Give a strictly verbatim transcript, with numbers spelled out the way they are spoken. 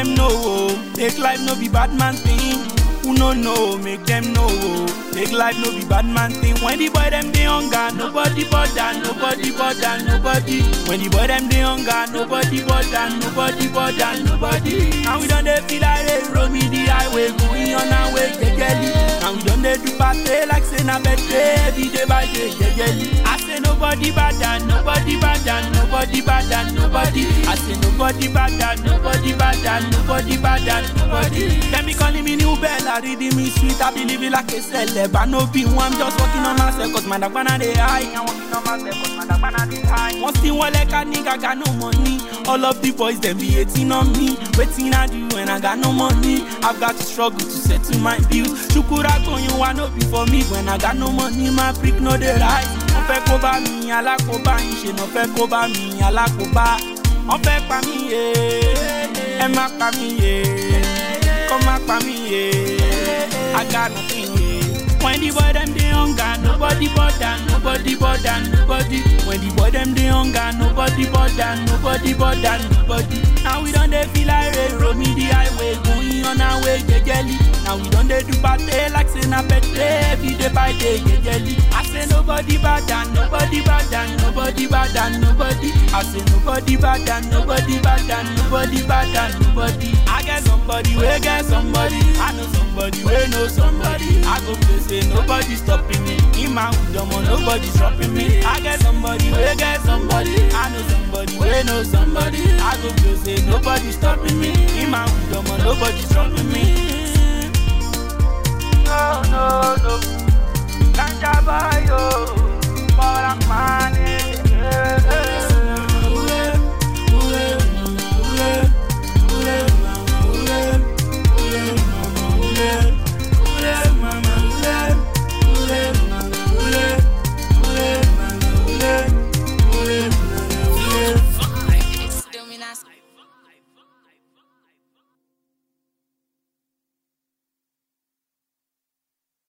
them know, make life no be bad man thing. Who no know, make them know, make life no be bad man thing. When the boy them dey hunger, nobody bother, nobody bother, nobody. When the boy them dey hunger, nobody bother, nobody bother, nobody. And we don't dey feel like they roll me the highway, going on our way, jejely. And we don't dey do party like say na birthday, every day by day, jejely. I say nobody bother, nobody bother, nobody bother, nobody. I say nobody bother, nobody bother, nobody bother, nobody. Them be calling me New Bella. Reading me sweet, I believe it like a celeb. I know be one, I'm just working on myself, cause my dagwana they high. I'm working on myself, cause my dagwana they high. One thing one like a nigga got no money. All of the boys, them be hating on me. Waiting I do when I got no money. I've got to struggle to settle my bills. Shukura go you want no be for me. When I got no money, my prick no they rise. On fait koba mi, ala koba inche. No fait koba mi, ala koba. On fait pa mi, eh. Emma pa mi, eh. Come back pa mi, eh. I got nothing, yeah. When the boy them dey hunger, nobody bother, nobody bother, nobody. When the boy them dey hunger, nobody bother, nobody bother, nobody. Now we don't dey feel like they roll me the highway, going on our way, jejely. Now we don't dey do party like say na birthday, every day by day, jejely. I say nobody bother, nobody bother, nobody bother, nobody. I say nobody bother, nobody bother, nobody bother, nobody. I get somebody, we get somebody. I know somebody, we know somebody. I go play say nobody stopping me. In my hood, nobody stopping me. I get somebody, we get somebody. I know somebody, we know somebody. I go play say nobody stopping me. In my hood, nobody stopping me. No, no, no.